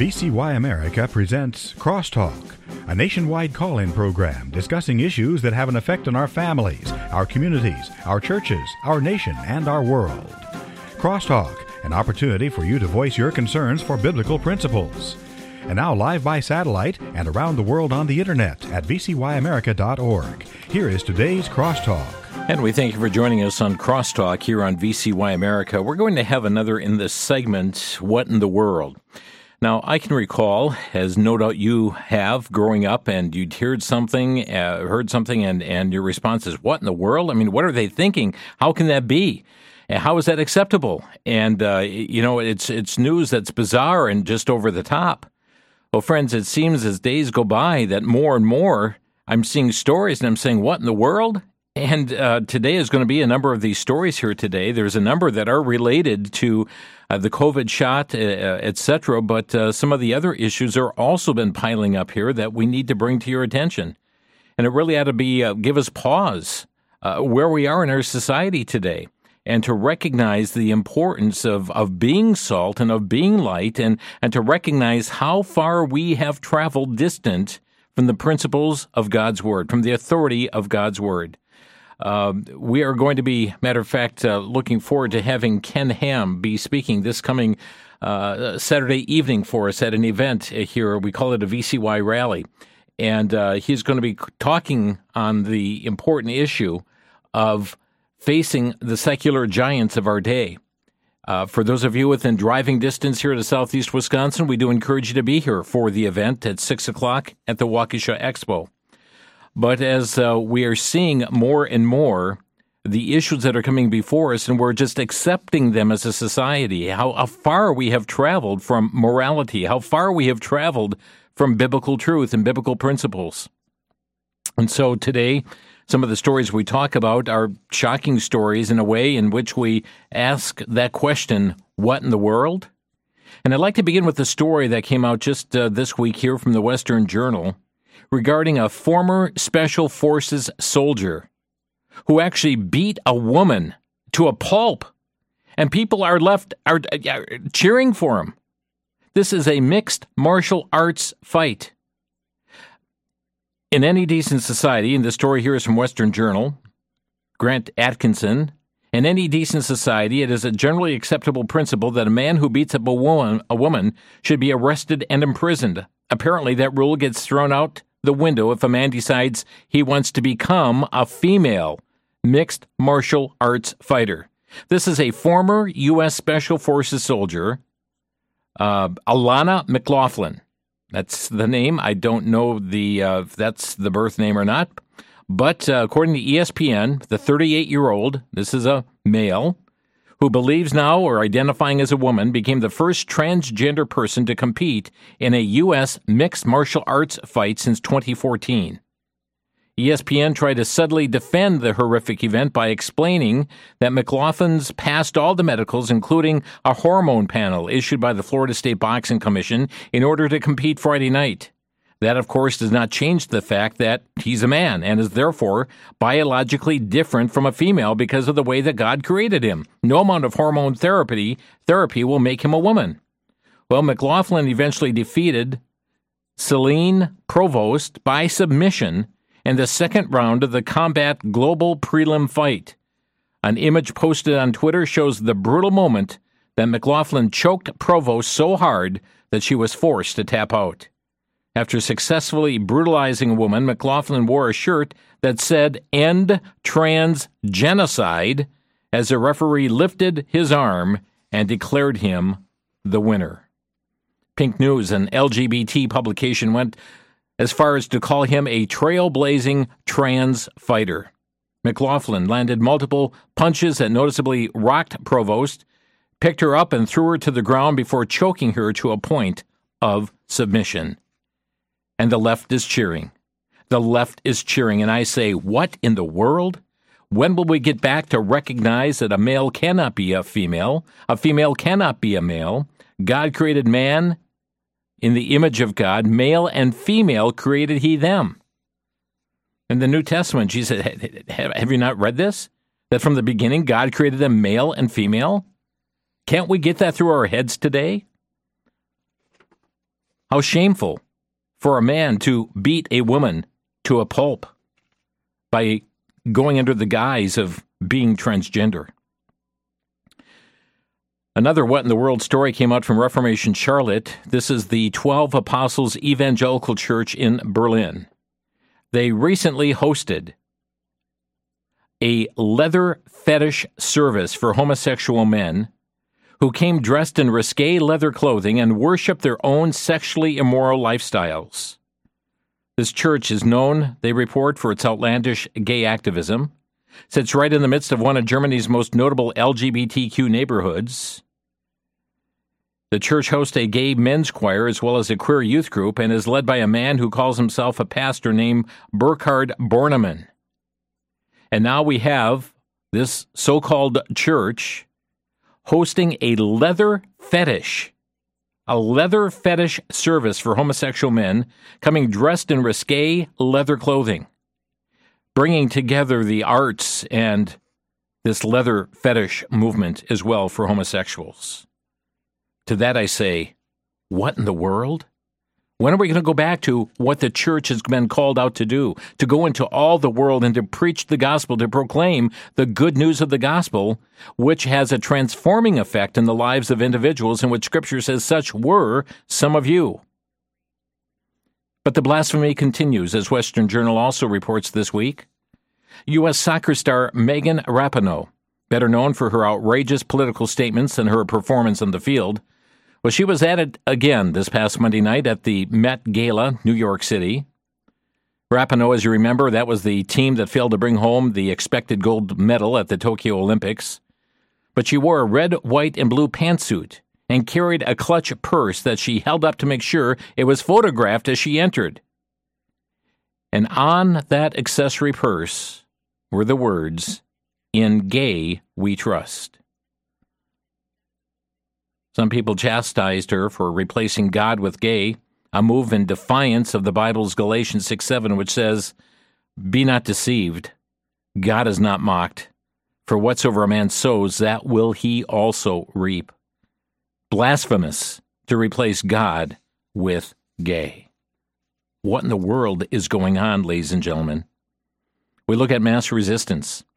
VCY America presents Crosstalk, a nationwide call-in program discussing issues that have an effect on our families, our communities, our churches, our nation, and our world. Crosstalk, an opportunity for you to voice your concerns for biblical principles. And now live by satellite and around the world on the internet at vcyamerica.org. Here is today's Crosstalk. And we thank you for joining us on Crosstalk here on VCY America. We're going to have another in this segment, What in the World? Now, I can recall, as no doubt you have, growing up, and you'd heard something, and your response is, what in the world? I mean, what are they thinking? How can that be? How is that acceptable? And, it's news that's bizarre and just over the top. Well, friends, it seems as days go by that more and more I'm seeing stories and I'm saying, what in the world? And today is going to be a number of these stories here today. There's a number that are related to the COVID shot, et cetera, but some of the other issues are also been piling up here that we need to bring to your attention. And it really ought to be give us pause where we are in our society today, and to recognize the importance of being salt and of being light, and to recognize how far we have traveled distant from the principles of God's Word, from the authority of God's Word. We are going to be, matter of fact, looking forward to having Ken Ham be speaking this coming Saturday evening for us at an event here. We call it a VCY rally. And he's going to be talking on the important issue of facing the secular giants of our day. For those of you within driving distance here to Southeast Wisconsin, we do encourage you to be here for the event at 6 o'clock at the Waukesha Expo. But as we are seeing more and more the issues that are coming before us, and we're just accepting them as a society, how far we have traveled from morality, how far we have traveled from biblical truth and biblical principles. And so today, some of the stories we talk about are shocking stories in a way in which we ask that question, what in the world? And I'd like to begin with a story that came out just this week here from the Western Journal regarding a former Special Forces soldier who actually beat a woman to a pulp, and people are cheering for him. This is a mixed martial arts fight. In any decent society, and the story here is from Western Journal, Grant Atkinson, in any decent society, it is a generally acceptable principle that a man who beats up a woman should be arrested and imprisoned. Apparently, that rule gets thrown out the window if a man decides he wants to become a female mixed martial arts fighter. This is a former U.S. Special Forces soldier, Alana McLaughlin. That's the name. I don't know if that's the birth name or not. But according to ESPN, the 38-year-old, this is a male, who believes now or identifying as a woman, became the first transgender person to compete in a U.S. mixed martial arts fight since 2014. ESPN tried to subtly defend the horrific event by explaining that McLaughlin's passed all the medicals, including a hormone panel issued by the Florida State Boxing Commission, in order to compete Friday night. That, of course, does not change the fact that he's a man and is therefore biologically different from a female because of the way that God created him. No amount of hormone therapy will make him a woman. Well, McLaughlin eventually defeated Celine Provost by submission in the second round of the Combat Global prelim fight. An image posted on Twitter shows the brutal moment that McLaughlin choked Provost so hard that she was forced to tap out. After successfully brutalizing a woman, McLaughlin wore a shirt that said, "End Trans Genocide," as the referee lifted his arm and declared him the winner. Pink News, an LGBT publication, went as far as to call him a trailblazing trans fighter. McLaughlin landed multiple punches that noticeably rocked Provost, picked her up and threw her to the ground before choking her to a point of submission. And the left is cheering. The left is cheering. And I say, what in the world? When will we get back to recognize that a male cannot be a female cannot be a male? God created man in the image of God. Male and female created he them. In the New Testament, Jesus said, have you not read this? That from the beginning, God created them male and female? Can't we get that through our heads today? How shameful for a man to beat a woman to a pulp by going under the guise of being transgender. Another What in the World story came out from Reformation Charlotte. This is the 12 Apostles Evangelical Church in Berlin. They recently hosted a leather fetish service for homosexual men who came dressed in risque leather clothing and worshiped their own sexually immoral lifestyles. This church is known, they report, for its outlandish gay activism. Sits right in the midst of one of Germany's most notable LGBTQ neighborhoods. The church hosts a gay men's choir as well as a queer youth group and is led by a man who calls himself a pastor named Burkhard Bornemann. And now we have this so-called church hosting a leather fetish service for homosexual men, coming dressed in risque leather clothing, bringing together the arts and this leather fetish movement as well for homosexuals. To that I say, what in the world? When are we going to go back to what the church has been called out to do, to go into all the world and to preach the gospel, to proclaim the good news of the gospel, which has a transforming effect in the lives of individuals, in which Scripture says such were some of you? But the blasphemy continues, as Western Journal also reports this week. U.S. soccer star Megan Rapinoe, better known for her outrageous political statements and her performance on the field, well, she was at it again this past Monday night at the Met Gala, New York City. Rapinoe, as you remember, that was the team that failed to bring home the expected gold medal at the Tokyo Olympics. But she wore a red, white, and blue pantsuit and carried a clutch purse that she held up to make sure it was photographed as she entered. And on that accessory purse were the words, "In gay we trust." Some people chastised her for replacing God with gay, a move in defiance of the Bible's Galatians 6:7, which says, "Be not deceived, God is not mocked, for whatsoever a man sows, that will he also reap." Blasphemous to replace God with gay. What in the world is going on, ladies and gentlemen? We look at mass resistance.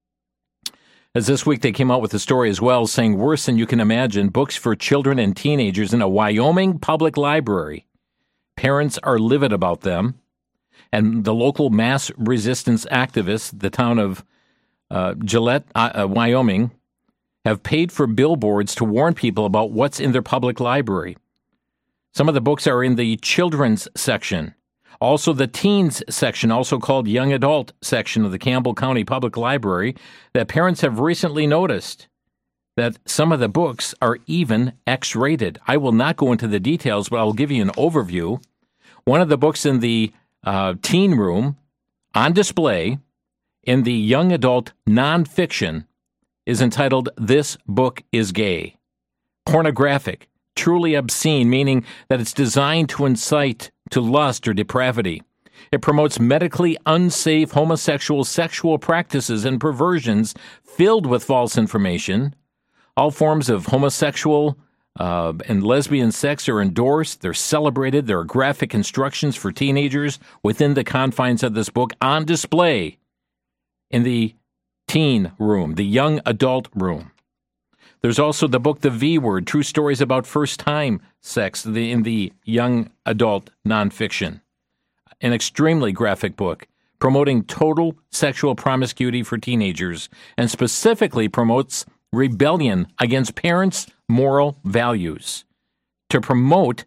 As this week they came out with a story as well, saying worse than you can imagine, books for children and teenagers in a Wyoming public library. Parents are livid about them, and the local mass resistance activists, the town of Gillette, Wyoming, have paid for billboards to warn people about what's in their public library. Some of the books are in the children's section. Also, the teens section, also called young adult section of the Campbell County Public Library, that parents have recently noticed that some of the books are even X-rated. I will not go into the details, but I'll give you an overview. One of the books in the teen room on display in the young adult nonfiction is entitled "This Book is Gay." Pornographic, truly obscene, meaning that it's designed to incite to lust or depravity. It promotes medically unsafe homosexual sexual practices and perversions filled with false information. All forms of homosexual and lesbian sex are endorsed. They're celebrated. There are graphic instructions for teenagers within the confines of this book on display in the teen room, the young adult room. There's also the book The V Word, True Stories About First-Time Sex in the young adult nonfiction. An extremely graphic book promoting total sexual promiscuity for teenagers and specifically promotes rebellion against parents' moral values. To promote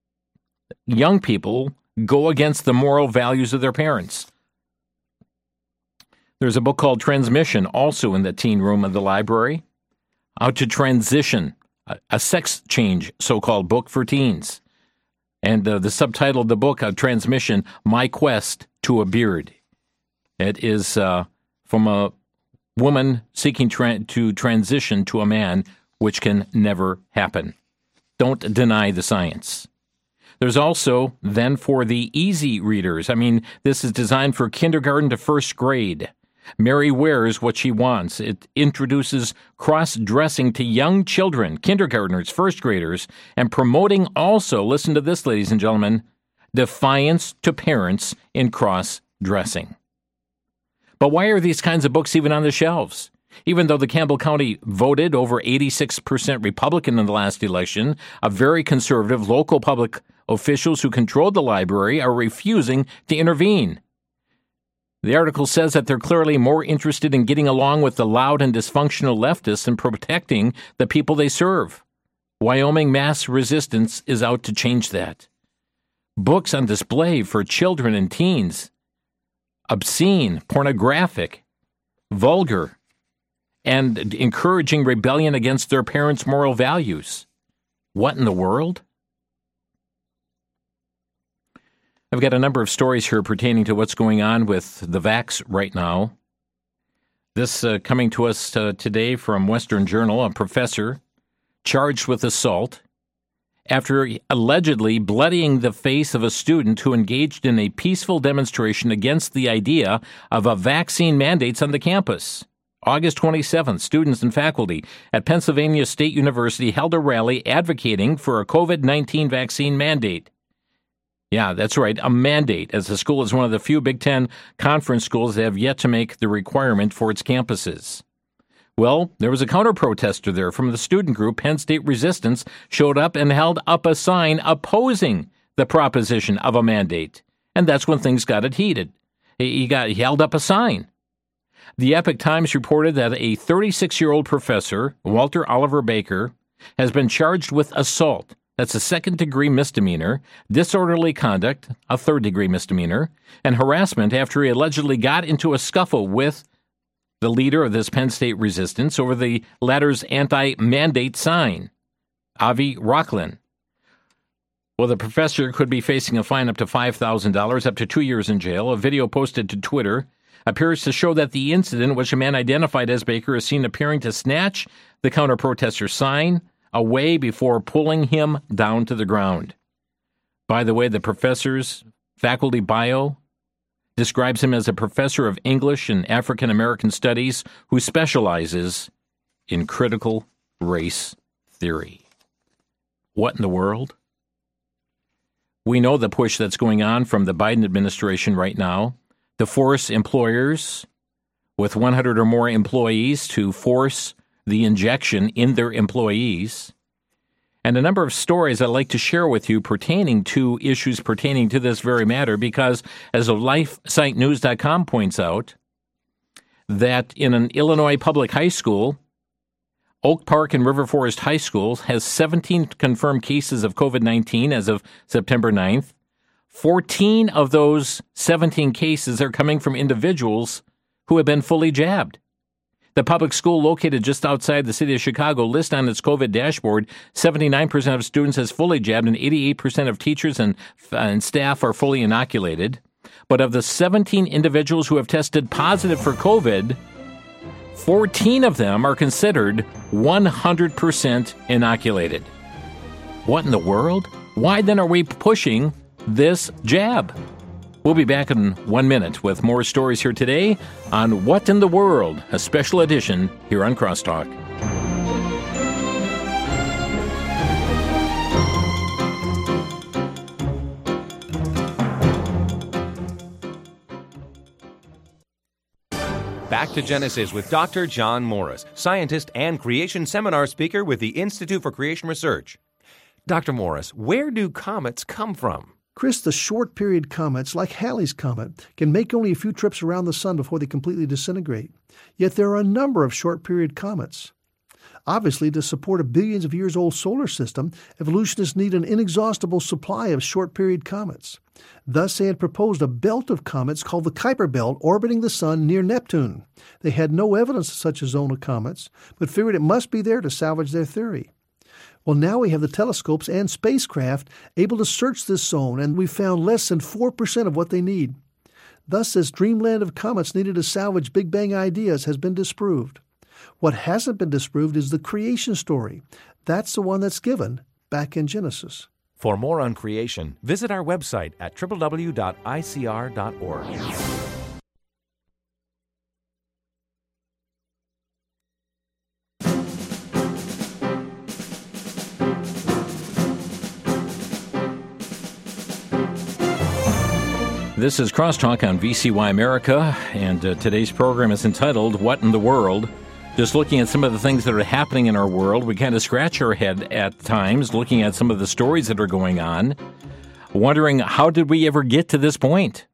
young people go against the moral values of their parents. There's a book called Transmission, also in the teen room of the library. How to Transition, a sex change so-called book for teens. And the subtitle of the book, Transmission, My Quest to a Beard. It is from a woman seeking to transition to a man, which can never happen. Don't deny the science. There's also, then, for the easy readers. I mean, this is designed for kindergarten to first grade. Mary wears what she wants. It introduces cross-dressing to young children, kindergartners, first graders, and promoting also, listen to this, ladies and gentlemen, defiance to parents in cross-dressing. But why are these kinds of books even on the shelves? Even though the Campbell County voted over 86% Republican in the last election, a very conservative local public officials who control the library are refusing to intervene. The article says that they're clearly more interested in getting along with the loud and dysfunctional leftists than protecting the people they serve. Wyoming Mass Resistance is out to change that. Books on display for children and teens. Obscene, pornographic, vulgar, and encouraging rebellion against their parents' moral values. What in the world? I've got a number of stories here pertaining to what's going on with the vax right now. This coming to us today from Western Journal, a professor charged with assault after allegedly bloodying the face of a student who engaged in a peaceful demonstration against the idea of a vaccine mandates on the campus. August 27th, students and faculty at Pennsylvania State University held a rally advocating for a COVID-19 vaccine mandate. Yeah, that's right, a mandate, as the school is one of the few Big Ten conference schools that have yet to make the requirement for its campuses. Well, there was a counter-protester there from the student group. Penn State Resistance showed up and held up a sign opposing the proposition of a mandate. And that's when things got it heated. He held up a sign. The Epoch Times reported that a 36-year-old professor, Walter Oliver Baker, has been charged with assault. That's a second-degree misdemeanor, disorderly conduct, a third-degree misdemeanor, and harassment after he allegedly got into a scuffle with the leader of this Penn State Resistance over the latter's anti-mandate sign, Avi Rocklin. Well, the professor could be facing a fine up to $5,000, up to 2 years in jail. A video posted to Twitter appears to show that the incident, which a man identified as Baker is seen appearing to snatch the counter-protester sign away before pulling him down to the ground. By the way, the professor's faculty bio describes him as a professor of English and African American Studies who specializes in critical race theory. What in the world? We know the push that's going on from the Biden administration right now to force employers with 100 or more employees to force the injection in their employees, and a number of stories I'd like to share with you pertaining to issues pertaining to this very matter, because as LifeSiteNews.com points out, that in an Illinois public high school, Oak Park and River Forest High Schools has 17 confirmed cases of COVID-19 as of September 9th. 14 of those 17 cases are coming from individuals who have been fully jabbed. The public school located just outside the city of Chicago lists on its COVID dashboard 79% of students as fully jabbed and 88% of teachers and staff are fully inoculated. But of the 17 individuals who have tested positive for COVID, 14 of them are considered 100% inoculated. What in the world? Why then are we pushing this jab? We'll be back in 1 minute with more stories here today on What in the World, a special edition here on Crosstalk. Back to Genesis with Dr. John Morris, scientist and creation seminar speaker with the Institute for Creation Research. Dr. Morris, where do comets come from? Chris, the short-period comets, like Halley's Comet, can make only a few trips around the sun before they completely disintegrate. Yet there are a number of short-period comets. Obviously, to support a billions of years old solar system, evolutionists need an inexhaustible supply of short-period comets. Thus, they had proposed a belt of comets called the Kuiper Belt orbiting the sun near Neptune. They had no evidence of such a zone of comets, but figured it must be there to salvage their theory. Well, now we have the telescopes and spacecraft able to search this zone, and we've found less than 4% of what they need. Thus, this dreamland of comets needed to salvage Big Bang ideas has been disproved. What hasn't been disproved is the creation story. That's the one that's given back in Genesis. For more on creation, visit our website at www.icr.org. This is Crosstalk on VCY America, and today's program is entitled, What in the World? Just looking at some of the things that are happening in our world, we kind of scratch our head at times, looking at some of the stories that are going on, wondering, how did we ever get to this point?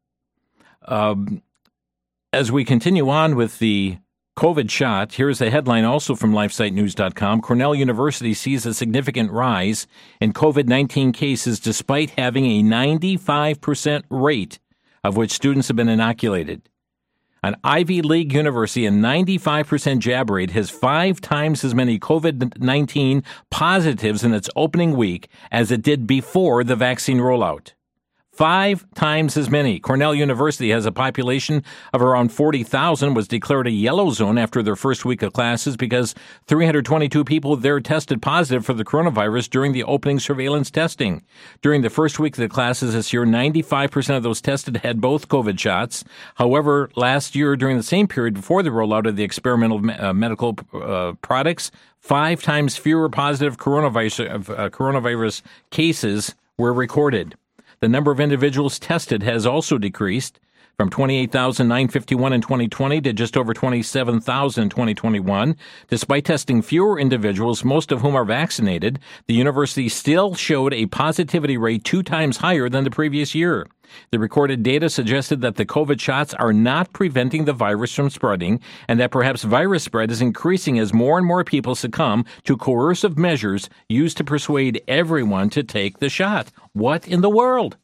As we continue on with the COVID shot, here's a headline also from LifeSiteNews.com. Cornell University sees a significant rise in COVID-19 cases despite having a 95% rate of which students have been inoculated. An Ivy League university, a 95% jab rate, has 5 times as many COVID-19 positives in its opening week as it did before the vaccine rollout. 5 times as many. Cornell University has a population of around 40,000, was declared a yellow zone after their first week of classes because 322 people there tested positive for the coronavirus during the opening surveillance testing. During the first week of the classes this year, 95% of those tested had both COVID shots. However, last year, during the same period before the rollout of the experimental medical products, 5 times fewer positive coronavirus cases were recorded. The number of individuals tested has also decreased from 28,951 in 2020 to just over 27,000 in 2021. Despite testing fewer individuals, most of whom are vaccinated, the university still showed a positivity rate 2 times higher than the previous year. The recorded data suggested that the COVID shots are not preventing the virus from spreading, and that perhaps virus spread is increasing as more and more people succumb to coercive measures used to persuade everyone to take the shot. What in the world?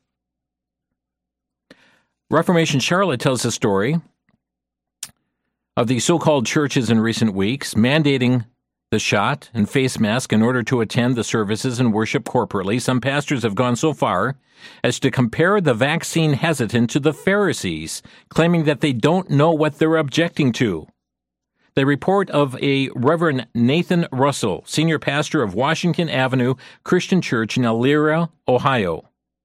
Reformation Charlotte tells a story of the so-called churches in recent weeks mandating the shot and face mask in order to attend the services and worship corporately. Some pastors have gone so far as to compare the vaccine hesitant to the Pharisees, claiming that they don't know what they're objecting to. They report of a Reverend Nathan Russell, senior pastor of Washington Avenue Christian Church in Elyria, Ohio,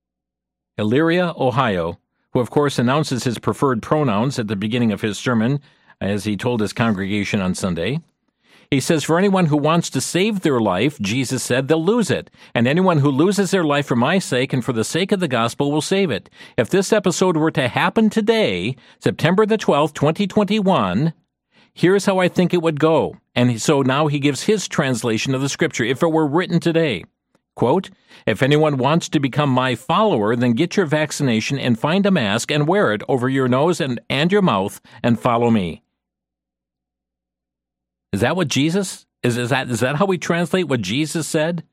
who of course announces his preferred pronouns at the beginning of his sermon, as he told his congregation on Sunday. He says, for anyone who wants to save their life, Jesus said, they'll lose it. And anyone who loses their life for my sake and for the sake of the gospel will save it. If this episode were to happen today, September the 12th, 2021, here's how I think it would go. And so now he gives his translation of the scripture. If it were written today, quote, if anyone wants to become my follower, then get your vaccination and find a mask and wear it over your nose and your mouth and follow me. Is that what Jesus, is that how we translate what Jesus said?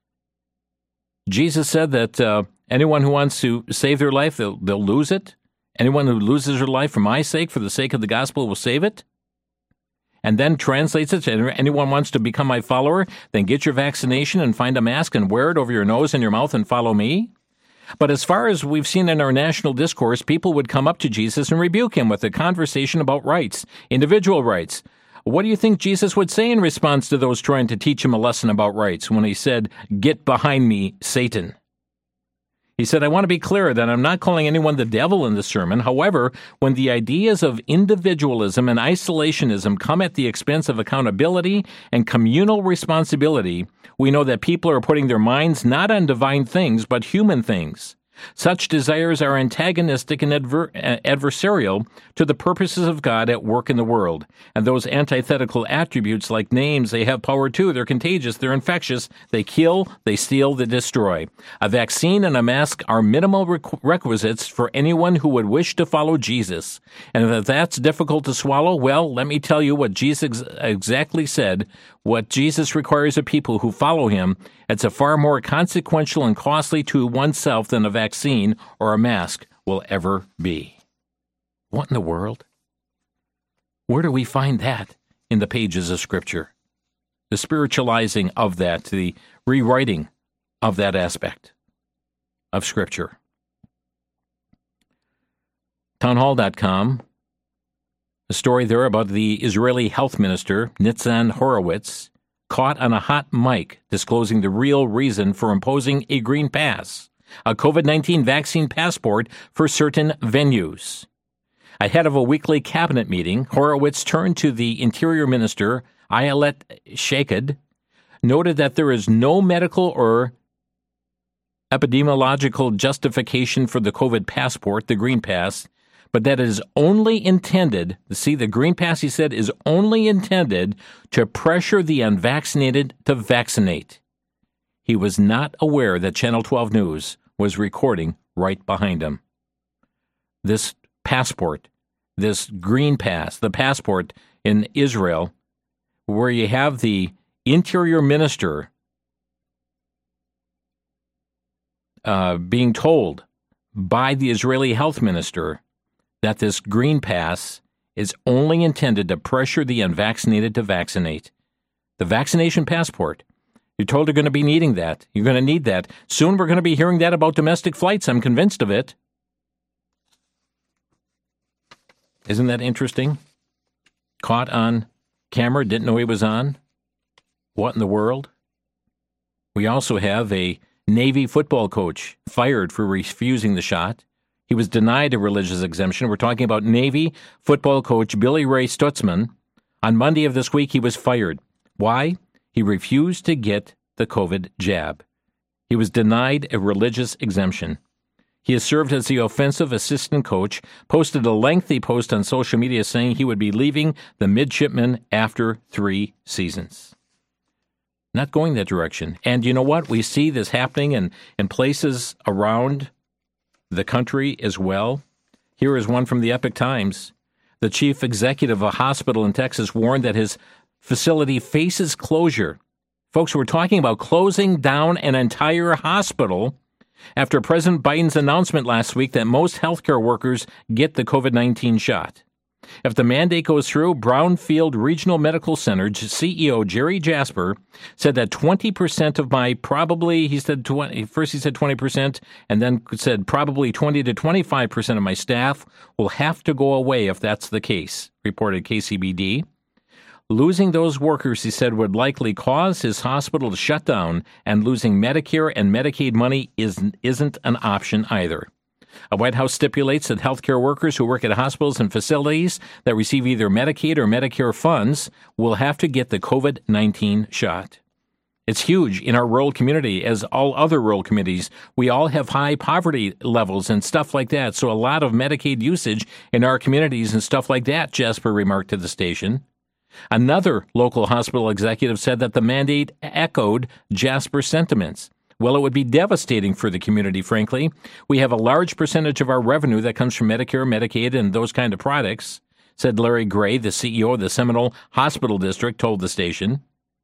Jesus said that anyone who wants to save their life, they'll lose it. Anyone who loses their life for my sake, for the sake of the gospel, will save it. And then translates it to anyone wants to become my follower, then get your vaccination and find a mask and wear it over your nose and your mouth and follow me. But as far as we've seen in our national discourse, people would come up to Jesus and rebuke him with a conversation about rights, individual rights. What do you think Jesus would say in response to those trying to teach him a lesson about rights when he said, get behind me, Satan? He said, I want to be clear that I'm not calling anyone the devil in the sermon. However, when the ideas of individualism and isolationism come at the expense of accountability and communal responsibility, we know that people are putting their minds not on divine things, but human things. Such desires are antagonistic and adversarial to the purposes of God at work in the world. And those antithetical attributes like names, they have power too. They're contagious. They're infectious. They kill. They steal. They destroy. A vaccine and a mask are minimal requisites for anyone who would wish to follow Jesus. And if that's difficult to swallow, well, let me tell you what Jesus exactly said. What Jesus requires of people who follow him, it's a far more consequential and costly to oneself than a vaccine or a mask will ever be. What in the world? Where do we find that in the pages of Scripture? The spiritualizing of that, the rewriting of that aspect of Scripture. Townhall.com, a story there about the Israeli health minister, Nitzan Horowitz, caught on a hot mic disclosing the real reason for imposing a green pass, a COVID-19 vaccine passport for certain venues. Ahead of a weekly cabinet meeting, Horowitz turned to the Interior Minister, Ayelet Shaked, noted that there is no medical or epidemiological justification for the COVID passport, the Green Pass, but that is only intended, the Green Pass, he said, is only intended to pressure the unvaccinated to vaccinate. He was not aware that Channel 12 News was recording right behind him. This passport, this Green Pass, the passport in Israel, where you have the interior minister being told by the Israeli health minister that this Green Pass is only intended to pressure the unvaccinated to vaccinate. The vaccination passport. You're told you're going to be needing that. You're going to need that. Soon we're going to be hearing that about domestic flights. I'm convinced of it. Isn't that interesting? Caught on camera, didn't know he was on. What in the world? We also have a Navy football coach fired for refusing the shot. He was denied a religious exemption. We're talking about Navy football coach Billy Ray Stutzman. On Monday of this week, he was fired. Why? He refused to get the COVID jab. He was denied a religious exemption. He has served as the offensive assistant coach, posted a lengthy post on social media saying he would be leaving the midshipmen after 3 seasons. Not going that direction. And you know what? We see this happening in places around the country as well. Here is one from the Epoch Times. The chief executive of a hospital in Texas warned that his facility faces closure. Folks, we're talking about closing down an entire hospital after President Biden's announcement last week that most healthcare workers get the COVID-19 shot. If the mandate goes through, Brownfield Regional Medical Center CEO Jerry Jasper said that 20% of my he said 20%, and then said probably 20 to 25% of my staff will have to go away if that's the case, reported KCBD. Losing those workers, he said, would likely cause his hospital to shut down, and losing Medicare and Medicaid money isn't an option either. A White House stipulates that healthcare workers who work at hospitals and facilities that receive either Medicaid or Medicare funds will have to get the COVID-19 shot. It's huge in our rural community, as all other rural communities. We all have high poverty levels and stuff like that, so a lot of Medicaid usage in our communities and stuff like that, Jasper remarked to the station. Another local hospital executive said that the mandate echoed Jasper's sentiments. Well, it would be devastating for the community, frankly. We have a large percentage of our revenue that comes from Medicare, Medicaid, and those kind of products, said Larry Gray, the CEO of the Seminole Hospital District, told the station.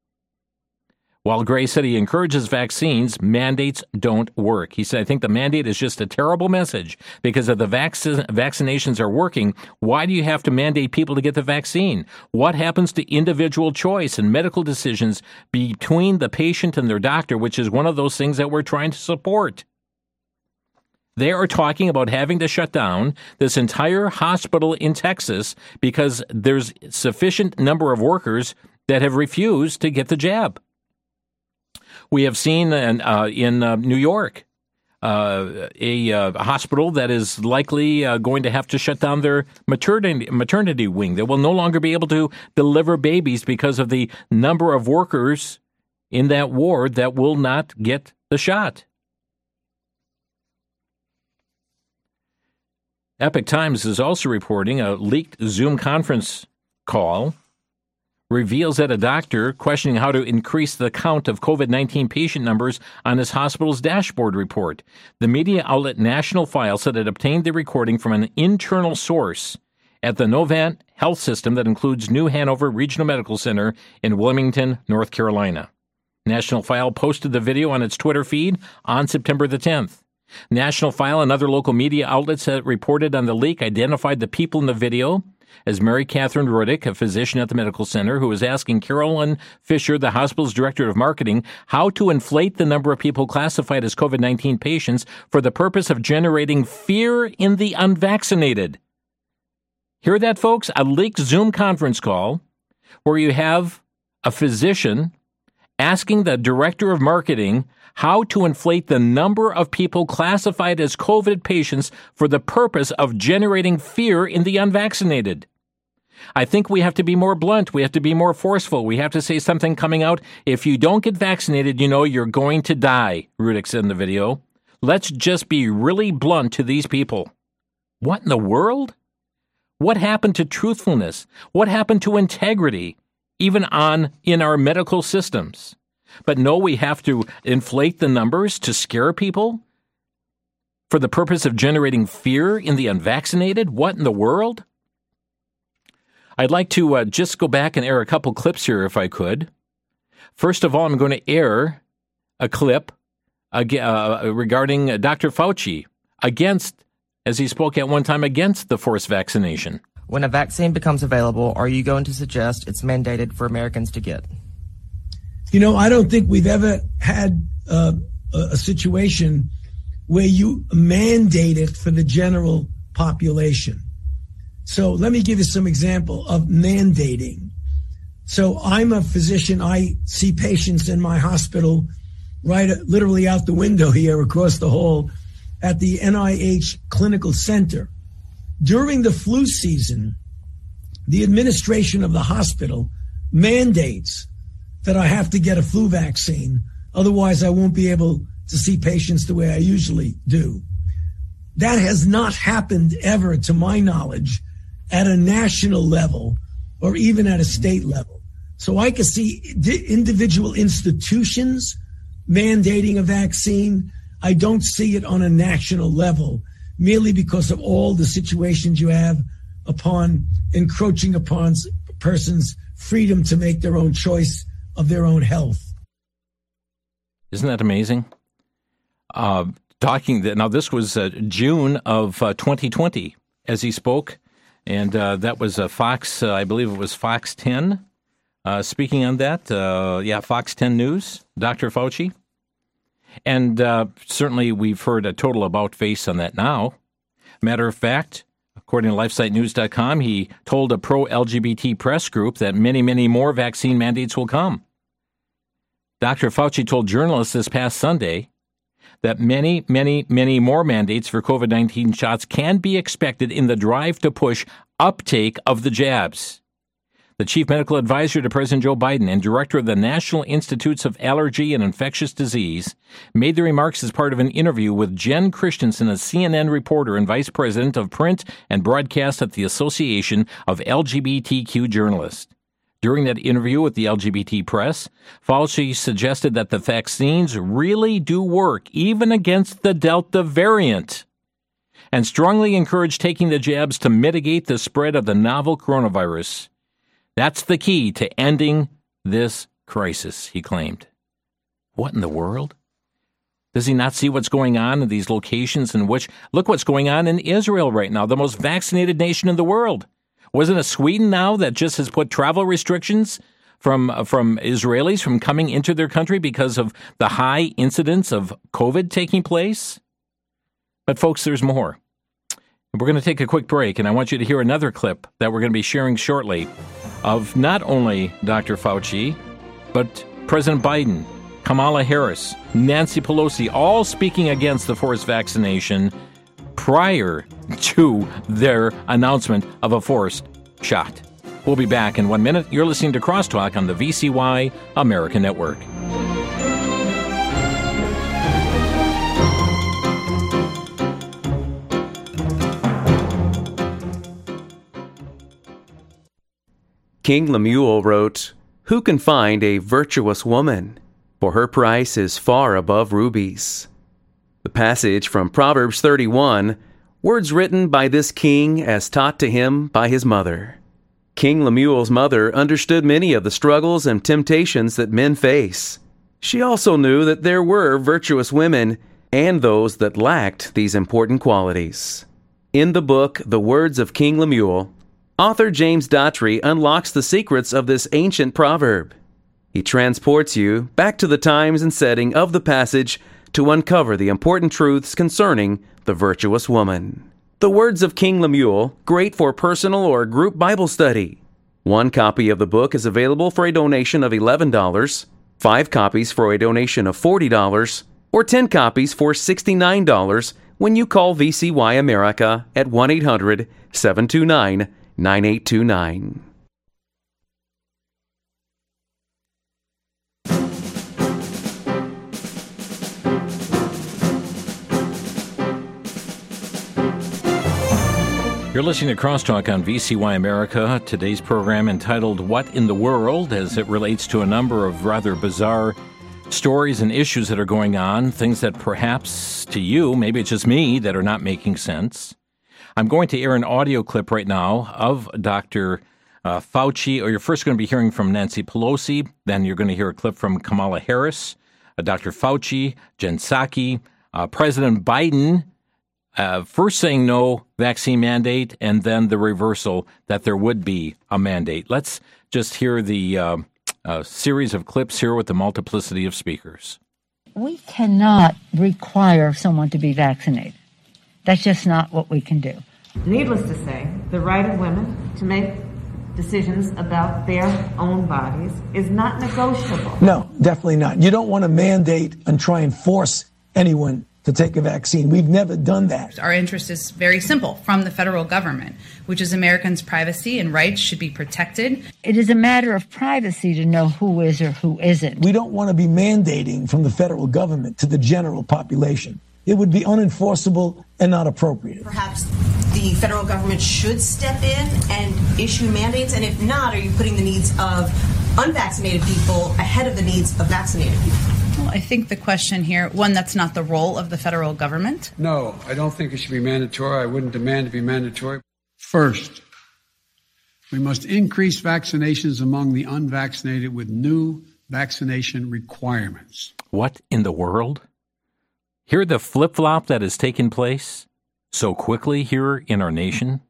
While Gray said he encourages vaccines, mandates don't work. He said, I think the mandate is just a terrible message because if the vaccinations are working, why do you have to mandate people to get the vaccine? What happens to individual choice and medical decisions between the patient and their doctor, which is one of those things that we're trying to support? They are talking about having to shut down this entire hospital in Texas because there's sufficient number of workers that have refused to get the jab. We have seen in New York a hospital that is likely going to have to shut down their maternity wing. They will no longer be able to deliver babies because of the number of workers in that ward that will not get the shot. Epoch Times is also reporting a leaked Zoom conference call reveals that a doctor questioning how to increase the count of COVID-19 patient numbers on his hospital's dashboard report. The media outlet National File said it obtained the recording from an internal source at the Novant Health System that includes New Hanover Regional Medical Center in Wilmington, North Carolina. National File posted the video on its Twitter feed on September the 10th. National File and other local media outlets that reported on the leak identified the people in the video as Mary Catherine Rudick, a physician at the medical center, who was asking Carolyn Fisher, the hospital's director of marketing, how to inflate the number of people classified as COVID-19 patients for the purpose of generating fear in the unvaccinated. Hear that, folks? A leaked Zoom conference call where you have a physician asking the director of marketing how to inflate the number of people classified as COVID patients for the purpose of generating fear in the unvaccinated. I think we have to be more blunt. We have to be more forceful. We have to say something coming out. If you don't get vaccinated, you know you're going to die, Rudick said in the video. Let's just be really blunt to these people. What in the world? What happened to truthfulness? What happened to integrity, even in our medical systems? But no, we have to inflate the numbers to scare people for the purpose of generating fear in the unvaccinated? What in the world? I'd like to just go back and air a couple clips here if I could. First of all, I'm going to air a clip regarding Dr. Fauci as he spoke at one time against the forced vaccination. When a vaccine becomes available, are you going to suggest it's mandated for Americans to get? I don't think we've ever had a situation where you mandate it for the general population. So let me give you some example of mandating. So I'm a physician. I see patients in my hospital literally out the window here across the hall at the NIH Clinical Center. During the flu season, the administration of the hospital mandates that I have to get a flu vaccine. Otherwise, I won't be able to see patients the way I usually do. That has not happened ever, to my knowledge, at a national level or even at a state level. So I can see individual institutions mandating a vaccine. I don't see it on a national level, merely because of all the situations you have upon encroaching upon persons' freedom to make their own choice of their own health. Isn't that amazing? Now this was June of 2020 as he spoke, and that was Fox, I believe it was Fox 10, speaking on that. Fox 10 News, Dr. Fauci. And certainly we've heard a total about-face on that now. Matter of fact, according to LifeSiteNews.com, he told a pro-LGBT press group that many, many more vaccine mandates will come. Dr. Fauci told journalists this past Sunday that many, many, many more mandates for COVID-19 shots can be expected in the drive to push uptake of the jabs. The chief medical advisor to President Joe Biden and director of the National Institutes of Allergy and Infectious Disease made the remarks as part of an interview with Jen Christensen, a CNN reporter and vice president of print and broadcast at the Association of LGBTQ Journalists. During that interview with the LGBT press, Fauci suggested that the vaccines really do work, even against the Delta variant, and strongly encouraged taking the jabs to mitigate the spread of the novel coronavirus. That's the key to ending this crisis, he claimed. What in the world? Does he not see what's going on in these locations in which, look what's going on in Israel right now, the most vaccinated nation in the world. Wasn't it Sweden now that just has put travel restrictions from Israelis from coming into their country because of the high incidence of COVID taking place? But folks, there's more. We're going to take a quick break, and I want you to hear another clip that we're going to be sharing shortly of not only Dr. Fauci, but President Biden, Kamala Harris, Nancy Pelosi, all speaking against the forced vaccination prior to their announcement of a forced shot. We'll be back in 1 minute. You're listening to Crosstalk on the VCY America Network. King Lemuel wrote, "Who can find a virtuous woman? For her price is far above rubies." The passage from Proverbs 31, words written by this king as taught to him by his mother. King Lemuel's mother understood many of the struggles and temptations that men face. She also knew that there were virtuous women and those that lacked these important qualities. In the book, The Words of King Lemuel, author James Daughtry unlocks the secrets of this ancient proverb. He transports you back to the times and setting of the passage to uncover the important truths concerning the virtuous woman. The Words of King Lemuel, great for personal or group Bible study. One copy of the book is available for a donation of $11, 5 copies for a donation of $40, or 10 copies for $69 when you call VCY America at 1-800-729-9829. You're listening to Crosstalk on VCY America. Today's program entitled What in the World, as it relates to a number of rather bizarre stories and issues that are going on, things that perhaps to you, maybe it's just me, that are not making sense. I'm going to air an audio clip right now of Dr. Fauci, or you're first going to be hearing from Nancy Pelosi, then you're going to hear a clip from Kamala Harris, Dr. Fauci, Jen Psaki, President Biden, first saying no vaccine mandate, and then the reversal that there would be a mandate. Let's just hear the series of clips here with the multiplicity of speakers. We cannot require someone to be vaccinated. That's just not what we can do. Needless to say, the right of women to make decisions about their own bodies is not negotiable. No, definitely not. You don't want to mandate and try and force anyone to take a vaccine. We've never done that. Our interest is very simple from the federal government, which is Americans' privacy and rights should be protected. It is a matter of privacy to know who is or who isn't. We don't want to be mandating from the federal government to the general population. It would be unenforceable and not appropriate. Perhaps the federal government should step in and issue mandates, and if not, are you putting the needs of unvaccinated people ahead of the needs of vaccinated people? Well, I think the question here, one, that's not the role of the federal government. No, I don't think it should be mandatory. I wouldn't demand to be mandatory. First, we must increase vaccinations among the unvaccinated with new vaccination requirements. What in the world? Hear the flip-flop that has taken place so quickly here in our nation?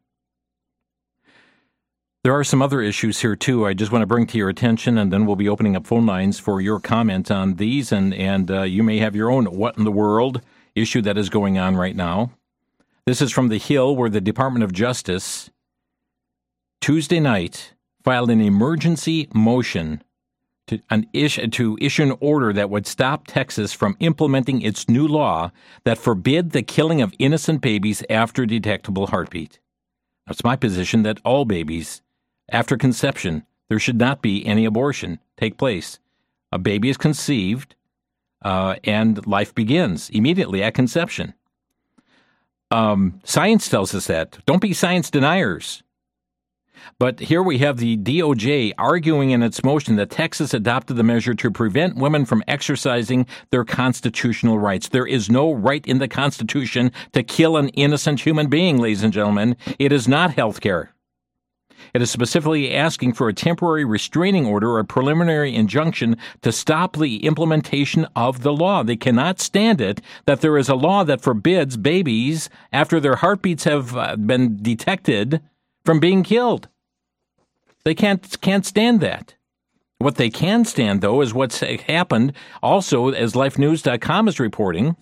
There are some other issues here, too, I just want to bring to your attention, and then we'll be opening up phone lines for your comment on these, and you may have your own what in the world issue that is going on right now. This is from The Hill, where the Department of Justice Tuesday night filed an emergency motion to issue an order that would stop Texas from implementing its new law that forbid the killing of innocent babies after detectable heartbeat. Now, it's my position that all babies, after conception, there should not be any abortion take place. A baby is conceived, and life begins immediately at conception. Science tells us that. Don't be science deniers. But here we have the DOJ arguing in its motion that Texas adopted the measure to prevent women from exercising their constitutional rights. There is no right in the Constitution to kill an innocent human being, ladies and gentlemen. It is not health care. It is specifically asking for a temporary restraining order or a preliminary injunction to stop the implementation of the law. They cannot stand it that there is a law that forbids babies, after their heartbeats have been detected, from being killed. They can't stand that. What they can stand, though, is what's happened also, as LifeNews.com is reporting,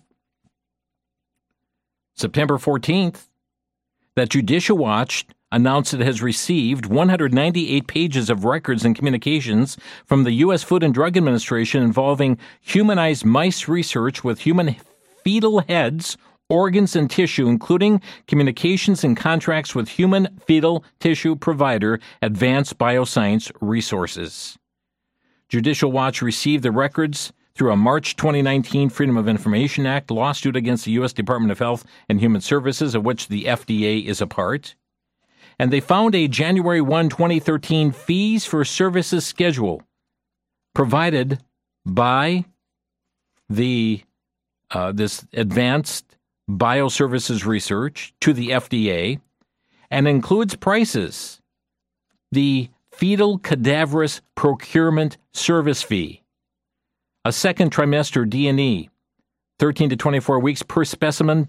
September 14th, that Judicial Watch announced it has received 198 pages of records and communications from the U.S. Food and Drug Administration involving humanized mice research with human fetal heads, organs, and tissue, including communications and contracts with human fetal tissue provider Advanced Bioscience Resources. Judicial Watch received the records through a March 2019 Freedom of Information Act lawsuit against the U.S. Department of Health and Human Services, of which the FDA is a part. And they found a January 1, 2013 fees for services schedule provided by the this Advanced Bioservices Research to the FDA, and includes prices: the fetal cadaverous procurement service fee, a second trimester D&E, 13 to 24 weeks per specimen,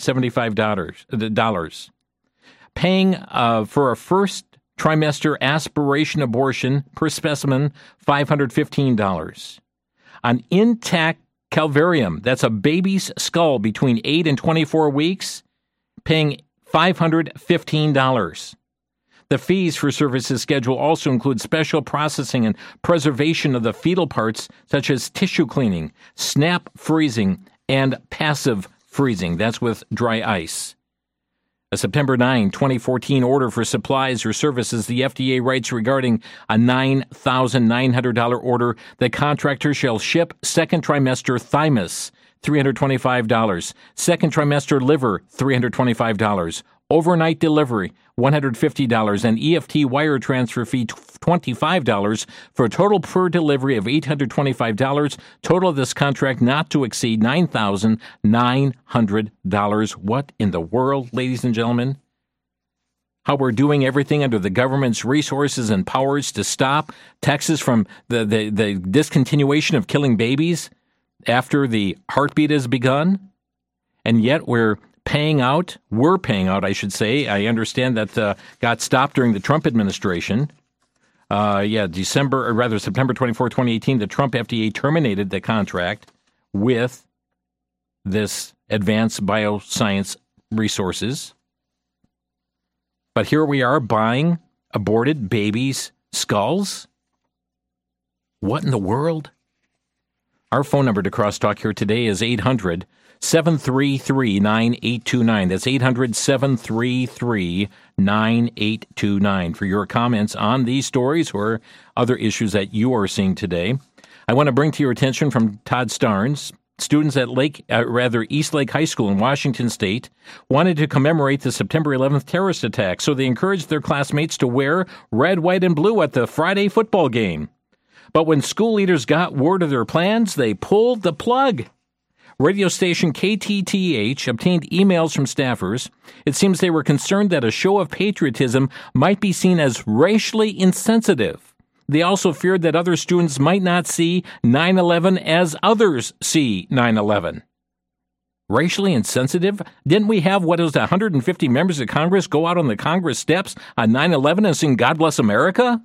$275, paying for a first trimester aspiration abortion per specimen, $515, an intact calvarium, that's a baby's skull between 8 and 24 weeks, paying $515. The fees for services schedule also include special processing and preservation of the fetal parts, such as tissue cleaning, snap freezing, and passive freezing. That's with dry ice. A September 9, 2014 order for supplies or services, the FDA writes regarding a $9,900 order that contractor shall ship second trimester thymus, $325, second trimester liver, $325, overnight delivery, $150, and EFT wire transfer fee $25 for a total per delivery of $825. Total of this contract not to exceed $9,900. What in the world, ladies and gentlemen? How we're doing everything under the government's resources and powers to stop Texas from the discontinuation of killing babies after the heartbeat has begun, and yet we're paying out, I should say. I understand that got stopped during the Trump administration. September 24, 2018, the Trump FDA terminated the contract with this Advanced Bioscience Resources. But here we are buying aborted babies' skulls? What in the world? Our phone number to Crosstalk here today is 800-733-9829. That's 800-733-9829 for your comments on these stories or other issues that you are seeing today. I want to bring to your attention from Todd Starnes. Students at East Lake High School in Washington State wanted to commemorate the September 11th terrorist attack, so they encouraged their classmates to wear red, white, and blue at the Friday football game. But when school leaders got word of their plans, they pulled the plug. Radio station KTTH obtained emails from staffers. It seems they were concerned that a show of patriotism might be seen as racially insensitive. They also feared that other students might not see 9/11 as others see 9/11. Racially insensitive? Didn't we have, 150 members of Congress go out on the Congress steps on 9/11 and sing God Bless America?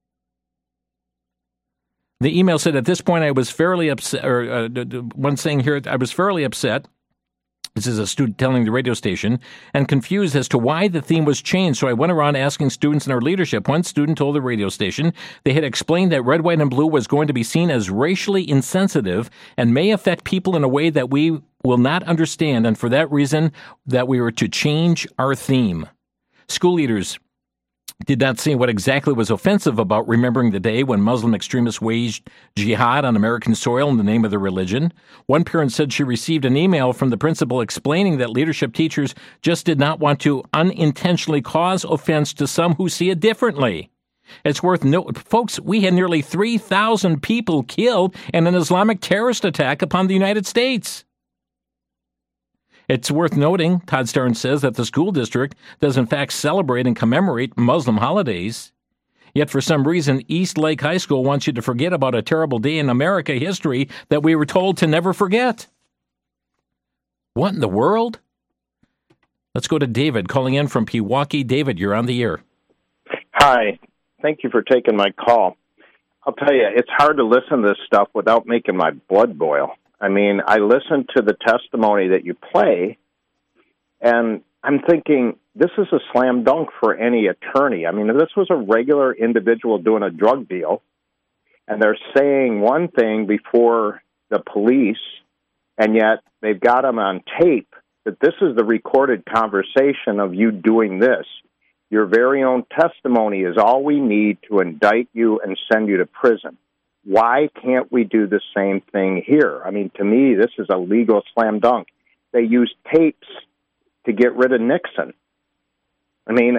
The email said, at this point, I was fairly upset, one saying here, I was fairly upset. This is a student telling the radio station, and confused as to why the theme was changed. So I went around asking students in our leadership. One student told the radio station they had explained that red, white, and blue was going to be seen as racially insensitive and may affect people in a way that we will not understand, and for that reason, that we were to change our theme. School leaders did not see what exactly was offensive about remembering the day when Muslim extremists waged jihad on American soil in the name of their religion. One parent said she received an email from the principal explaining that leadership teachers just did not want to unintentionally cause offense to some who see it differently. It's worth noting, folks, we had nearly 3,000 people killed in an Islamic terrorist attack upon the United States. It's worth noting, Todd Starnes says, that the school district does in fact celebrate and commemorate Muslim holidays. Yet for some reason, East Lake High School wants you to forget about a terrible day in America history that we were told to never forget. What in the world? Let's go to David calling in from Pewaukee. David, you're on the air. Hi. Thank you for taking my call. I'll tell you, it's hard to listen to this stuff without making my blood boil. I mean, I listen to the testimony that you play, and I'm thinking, this is a slam dunk for any attorney. I mean, if this was a regular individual doing a drug deal, and they're saying one thing before the police, and yet they've got them on tape, that this is the recorded conversation of you doing this. Your very own testimony is all we need to indict you and send you to prison. Why can't we do the same thing here? I mean, to me, this is a legal slam dunk. They used tapes to get rid of Nixon. I mean,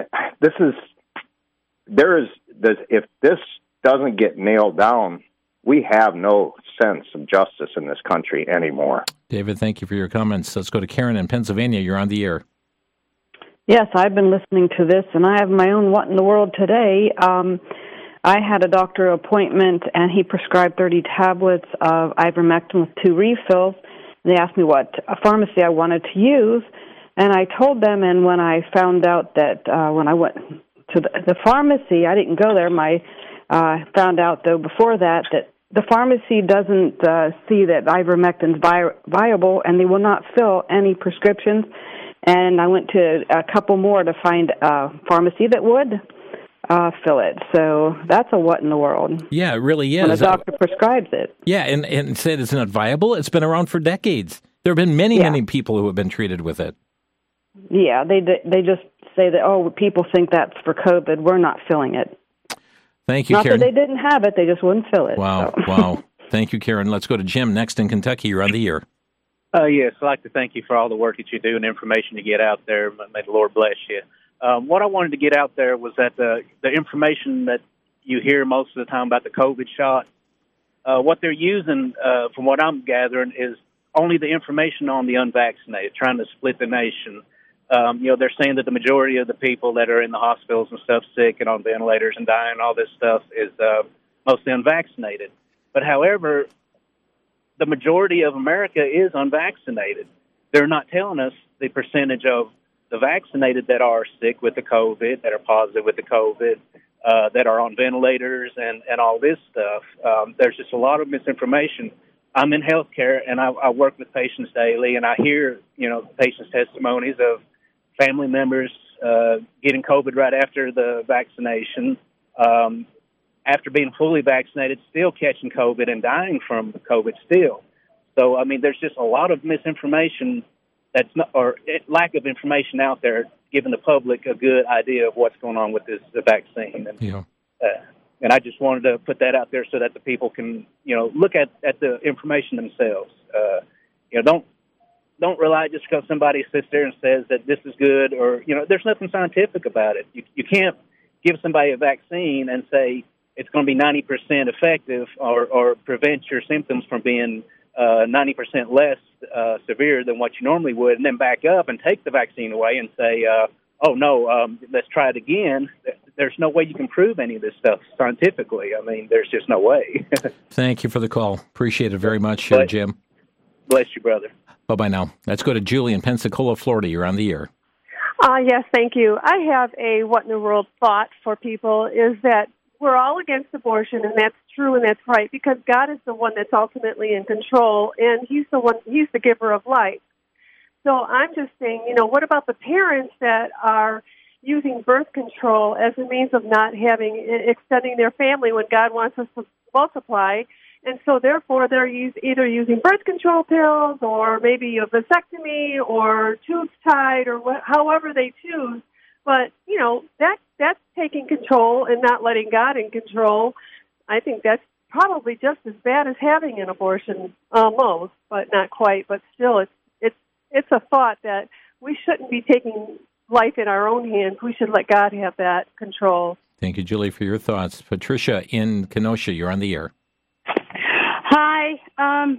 if this doesn't get nailed down, we have no sense of justice in this country anymore. David, thank you for your comments. Let's go to Karen in Pennsylvania. You're on the air. Yes, I've been listening to this, and I have my own what in the world today. I had a doctor appointment, and he prescribed 30 tablets of ivermectin with 2 refills. They asked me what pharmacy I wanted to use, and I told them, and when I found out that when I went to the pharmacy, I didn't go there. Found out, though, before that the pharmacy doesn't see that ivermectin's viable, and they will not fill any prescriptions. And I went to a couple more to find a pharmacy that would fill it. So that's a what in the world. Yeah, it really is. When a doctor prescribes it. Yeah, and said it's not viable. It's been around for decades. There have been many people who have been treated with it. Yeah, they just say that, people think that's for COVID. We're not filling it. Thank you, Karen. Karen. Not that they didn't have it, they just wouldn't fill it. Wow, so. Wow. Thank you, Karen. Let's go to Jim next in Kentucky. You're on the air. Yes, I'd like to thank you for all the work that you do and information you get out there. May the Lord bless you. What I wanted to get out there was that the information that you hear most of the time about the COVID shot, what they're using, from what I'm gathering, is only the information on the unvaccinated, trying to split the nation. They're saying that the majority of the people that are in the hospitals and stuff, sick and on ventilators and dying, all this stuff, is mostly unvaccinated. But however, the majority of America is unvaccinated. They're not telling us the percentage of the vaccinated that are sick with the COVID, that are positive with the COVID, that are on ventilators and all this stuff. There's just a lot of misinformation. I'm in healthcare, and I work with patients daily, and I hear, patients' testimonies of family members getting COVID right after the vaccination, after being fully vaccinated, still catching COVID and dying from COVID still. So, there's just a lot of misinformation lack of information out there giving the public a good idea of what's going on with the vaccine. And I just wanted to put that out there so that the people can, look at the information themselves. Don't rely just because somebody sits there and says that this is good, or, there's nothing scientific about it. You can't give somebody a vaccine and say it's going to be 90% effective or prevent your symptoms from being 90% less severe than what you normally would, and then back up and take the vaccine away and say, let's try it again. There's no way you can prove any of this stuff scientifically. There's just no way. Thank you for the call. Appreciate it very much, Jim. Bless you, brother. Bye-bye now. Let's go to Julie in Pensacola, Florida. You're on the air. Yes, thank you. I have a what in the world thought for people is that we're all against abortion, and that's true and that's right, because God is the one that's ultimately in control, and He's the giver of life. So I'm just saying, what about the parents that are using birth control as a means of not extending their family when God wants us to multiply? And so therefore they're either using birth control pills or maybe a vasectomy or tubes tied or however they choose. But, that's taking control and not letting God in control. I think that's probably just as bad as having an abortion, almost, but not quite. But still, it's a thought that we shouldn't be taking life in our own hands. We should let God have that control. Thank you, Julie, for your thoughts. Patricia in Kenosha, you're on the air. Hi. I'm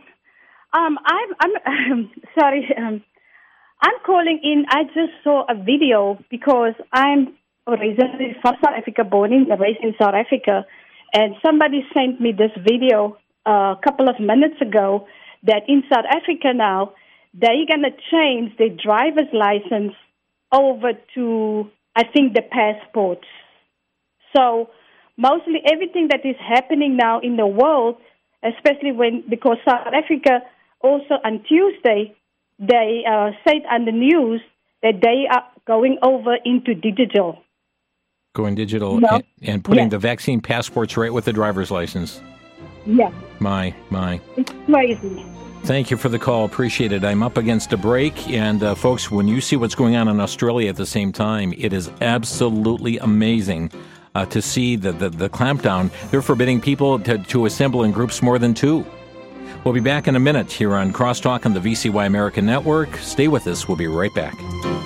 sorry. I'm calling in. I just saw a video because I'm originally from South Africa, born and raised in South Africa, and somebody sent me this video a couple of minutes ago that in South Africa now they're going to change the driver's license over to, I think, the passports. So mostly everything that is happening now in the world, especially because South Africa also on Tuesday, they said on the news that they are going over into digital. Going digital and putting the vaccine passports right with the driver's license. Yeah. My. It's crazy. Thank you for the call. Appreciate it. I'm up against a break. And, folks, when you see what's going on in Australia at the same time, it is absolutely amazing to see the clampdown. They're forbidding people to assemble in groups more than two. We'll be back in a minute here on Crosstalk on the VCY America Network. Stay with us. We'll be right back.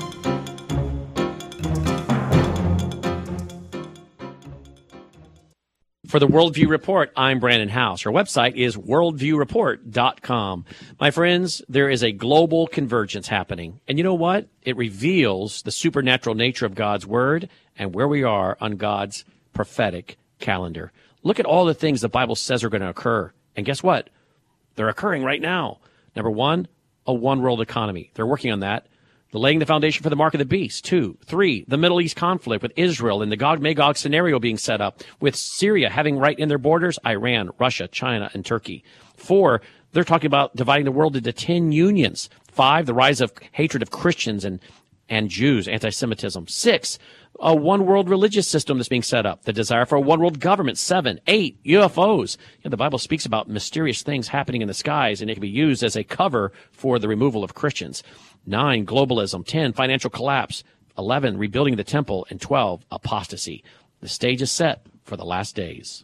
For the Worldview Report, I'm Brandon House. Our website is worldviewreport.com. My friends, there is a global convergence happening. And you know what? It reveals the supernatural nature of God's Word and where we are on God's prophetic calendar. Look at all the things the Bible says are going to occur. And guess what? They're occurring right now. Number one, a one-world economy. They're working on that. They're laying the foundation for the mark of the beast. 2, 3, the Middle East conflict with Israel and the Gog-Magog scenario being set up, with Syria having right in their borders, Iran, Russia, China, and Turkey. 4, they're talking about dividing the world into 10 unions. 5, the rise of hatred of Christians and Jews, anti-Semitism. 6, a one-world religious system that's being set up, the desire for a one-world government. 7, 8, UFOs. The Bible speaks about mysterious things happening in the skies, and it can be used as a cover for the removal of Christians. 9, globalism. 10, financial collapse. 11, rebuilding the temple. And 12, apostasy. The stage is set for the last days.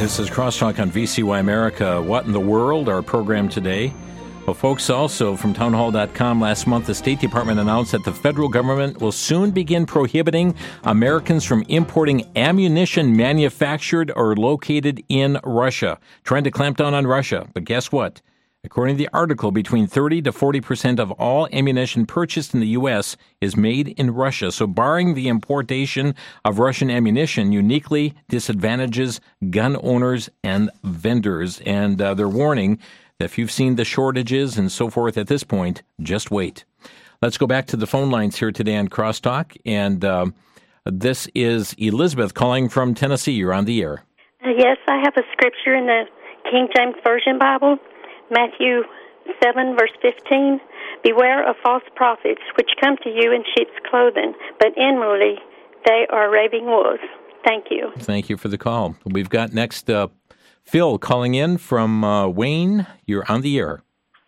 This is Crosstalk on VCY America. What in the world? Our program today. Well, folks, also from townhall.com last month, the State Department announced that the federal government will soon begin prohibiting Americans from importing ammunition manufactured or located in Russia, trying to clamp down on Russia. But guess what? According to the article, between 30 to 40% of all ammunition purchased in the U.S. is made in Russia. So barring the importation of Russian ammunition uniquely disadvantages gun owners and vendors. And they're warning that if you've seen the shortages and so forth at this point, just wait. Let's go back to the phone lines here today on Crosstalk. And this is Elizabeth calling from Tennessee. You're on the air. Yes, I have a scripture in the King James Version Bible. Matthew 7, verse 15, beware of false prophets, which come to you in sheep's clothing, but inwardly they are ravening wolves. Thank you. Thank you for the call. We've got next Phil calling in from Wayne. You're on the air.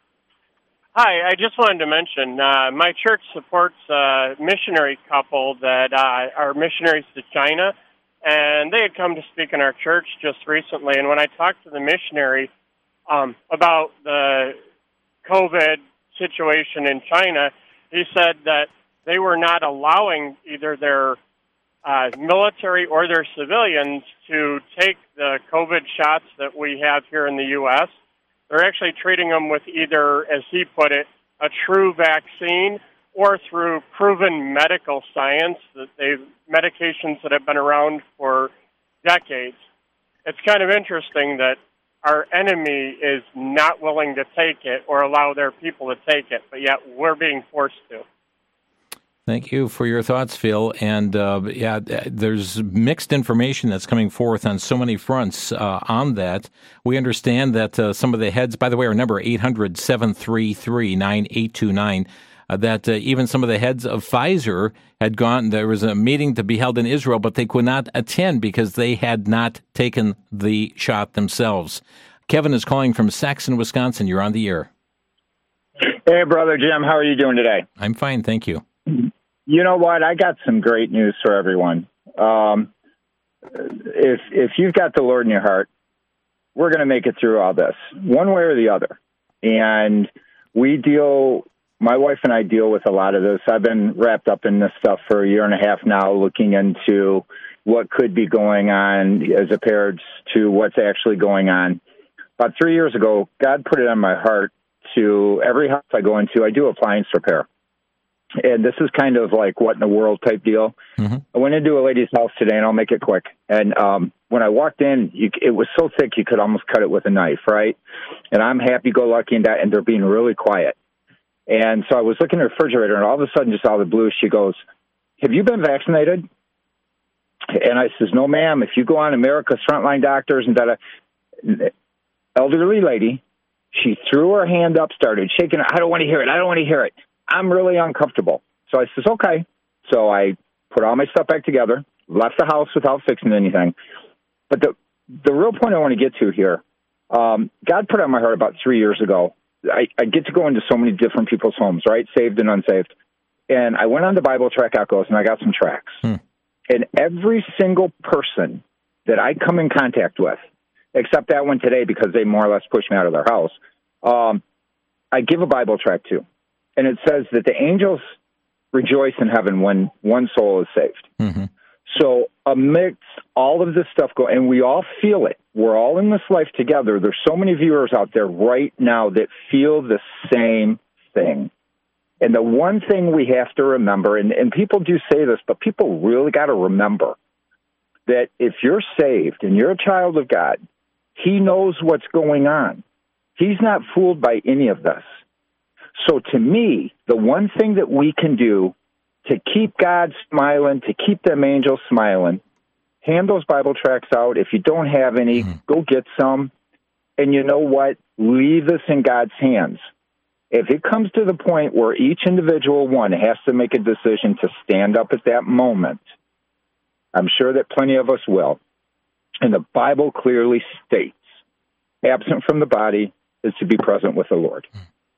Hi, I just wanted to mention my church supports a missionary couple that are missionaries to China, and they had come to speak in our church just recently, and when I talked to the missionary about the COVID situation in China, he said that they were not allowing either their military or their civilians to take the COVID shots that we have here in the U.S. They're actually treating them with either, as he put it, a true vaccine or through proven medical science, medications that have been around for decades. It's kind of interesting that our enemy is not willing to take it or allow their people to take it, but yet we're being forced to. Thank you for your thoughts, Phil. And there's mixed information that's coming forth on so many fronts on that. We understand that some of the heads, by the way, our number 800-733-9829, that even some of the heads of Pfizer had gone. There was a meeting to be held in Israel, but they could not attend because they had not taken the shot themselves. Kevin is calling from Saxon, Wisconsin. You're on the air. Hey, Brother Jim. How are you doing today? I'm fine, thank you. You know what? I got some great news for everyone. If you've got the Lord in your heart, we're going to make it through all this, one way or the other. And my wife and I deal with a lot of this. I've been wrapped up in this stuff for a year and a half now, looking into what could be going on as compared to what's actually going on. About 3 years ago, God put it on my heart to every house I go into, I do appliance repair. And this is kind of like what in the world type deal. Mm-hmm. I went into a lady's house today, and I'll make it quick. And when I walked in, it was so thick you could almost cut it with a knife, right? And I'm happy-go-lucky in that, and they're being really quiet. And so I was looking at the refrigerator, and all of a sudden, just out of the blue, she goes, "Have you been vaccinated?" And I says, "No, ma'am. If you go on America's Frontline Doctors and that elderly lady, she threw her hand up, started shaking it. I don't want to hear it. I don't want to hear it. I'm really uncomfortable." So I says, "Okay." So I put all my stuff back together, left the house without fixing anything. But the real point I want to get to here, God put on my heart about 3 years ago. I get to go into so many different people's homes, right? Saved and unsaved. And I went on the Bible Track Echoes, and I got some tracks. And every single person that I come in contact with, except that one today because they more or less pushed me out of their house, I give a Bible track to. And it says that the angels rejoice in heaven when one soul is saved. Mm-hmm. So amidst all of this stuff and we all feel it. We're all in this life together. There's so many viewers out there right now that feel the same thing. And the one thing we have to remember, and people do say this, but people really got to remember that if you're saved and you're a child of God, He knows what's going on. He's not fooled by any of this. So to me, the one thing that we can do to keep God smiling, to keep them angels smiling, hand those Bible tracts out. If you don't have any, go get some. And you know what? Leave this in God's hands. If it comes to the point where each individual one has to make a decision to stand up at that moment, I'm sure that plenty of us will. And the Bible clearly states, absent from the body is to be present with the Lord.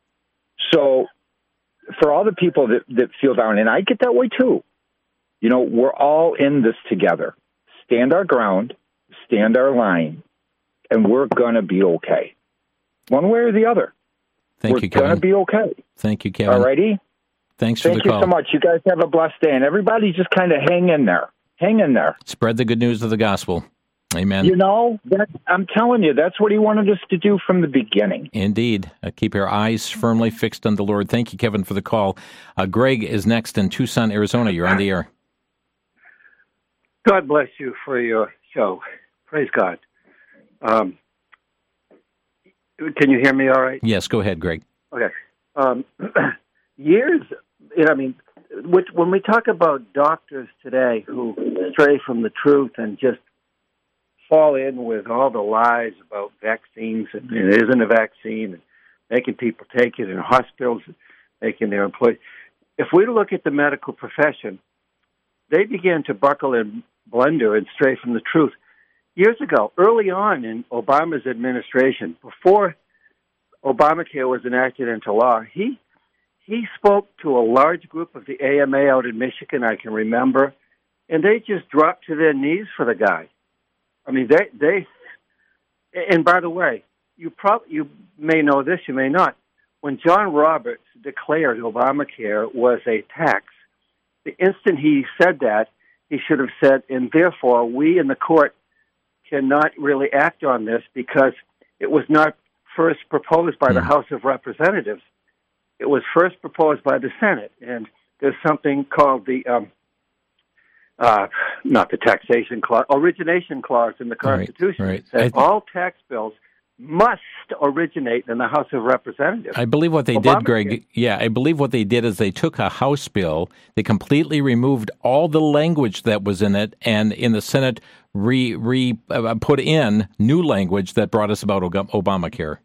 So for all the people that feel down, and I get that way too, we're all in this together. Stand our ground, stand our line, and we're going to be okay. One way or the other. Thank you, Kevin. We're going to be okay. Thank you, Kevin. All righty? Thanks for the call. Thank you so much. You guys have a blessed day, and everybody just kind of hang in there. Hang in there. Spread the good news of the gospel. Amen. You know, I'm telling you, that's what he wanted us to do from the beginning. Indeed. Keep our eyes firmly fixed on the Lord. Thank you, Kevin, for the call. Greg is next in Tucson, Arizona. You're on the air. God bless you for your show. Praise God. Can you hear me all right? Yes, go ahead, Greg. Okay. When we talk about doctors today who stray from the truth and just fall in with all the lies about vaccines and it isn't a vaccine and making people take it in hospitals, making their employees. If we look at the medical profession, they began to buckle and blunder and stray from the truth years ago, early on in Obama's administration, before Obamacare was enacted into law. He spoke to a large group of the AMA out in Michigan, I can remember, and they just dropped to their knees for the guy. I mean, they and by the way, you may know this, you may not. When John Roberts declared Obamacare was a tax, the instant he said that, he should have said, and therefore we in the court cannot really act on this because it was not first proposed by the House of Representatives. It was first proposed by the Senate, and there's something called the not the taxation clause, origination clause in the Constitution. Right. That all tax bills must originate in the House of Representatives. I believe what they did, Greg, I believe what they did is they took a House bill, they completely removed all the language that was in it, and in the Senate put in new language that brought us about Obamacare.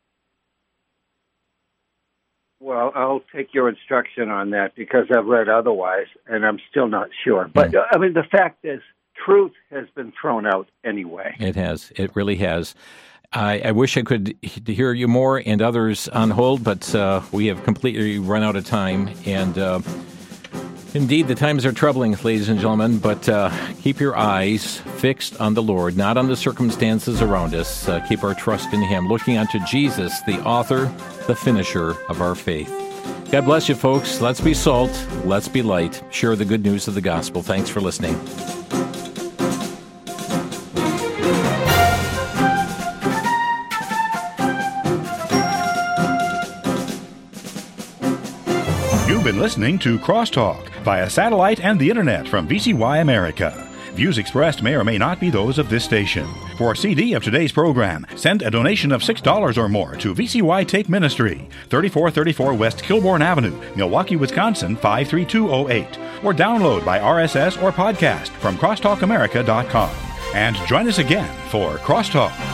Well, I'll take your instruction on that because I've read otherwise, and I'm still not sure. But, I mean, the fact is, truth has been thrown out anyway. It has. It really has. I wish I could hear you more and others on hold, but we have completely run out of time. And indeed, the times are troubling, ladies and gentlemen, but keep your eyes fixed on the Lord, not on the circumstances around us. Keep our trust in Him, looking unto Jesus, the author, the finisher of our faith. God bless you, folks. Let's be salt. Let's be light. Share the good news of the gospel. Thanks for listening. You've been listening to Crosstalk via satellite and the internet from VCY America. Views expressed may or may not be those of this station. For a CD of today's program, send a donation of $6 or more to VCY Take Ministry, 3434 West Kilbourne Avenue, Milwaukee, Wisconsin, 53208, or download by RSS or podcast from crosstalkamerica.com. And join us again for Crosstalk.